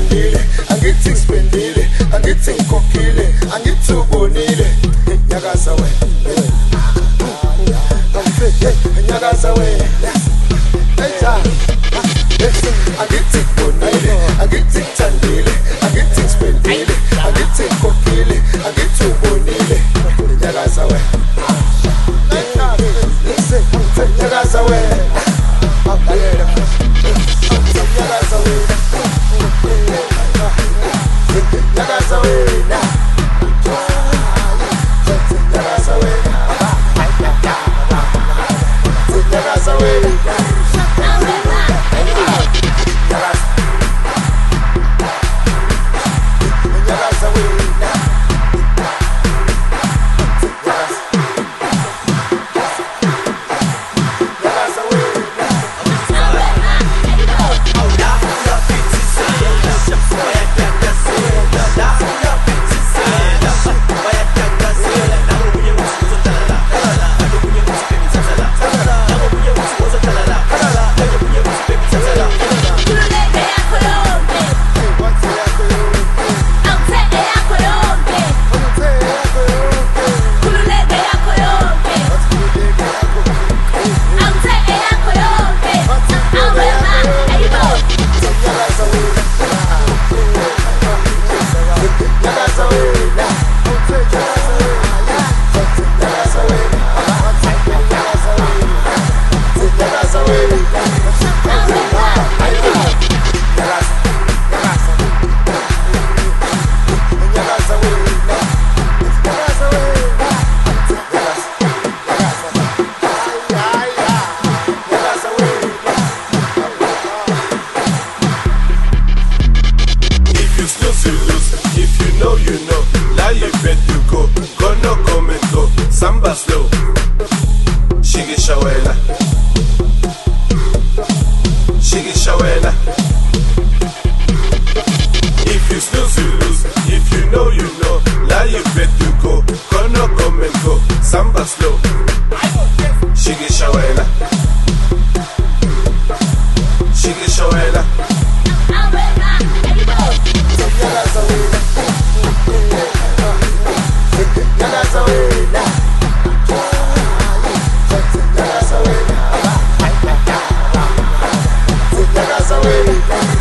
spendile, angithi spendile, angithi ngikhokhile, angithi ubonile. Nyakaza we, nyakaza we, angithi bonile, angithi thandile, angithi spendile, angithi ngikhokhile, angithi ubonile. Nyakaza we, nyakaza we. Samba slow, shigi shawela, shigi shawela. If you snooze, you lose. If you know, you know. Now you bet you go. Gonna come and go. Samba slow, shigi shawela, shigi shawela. Away.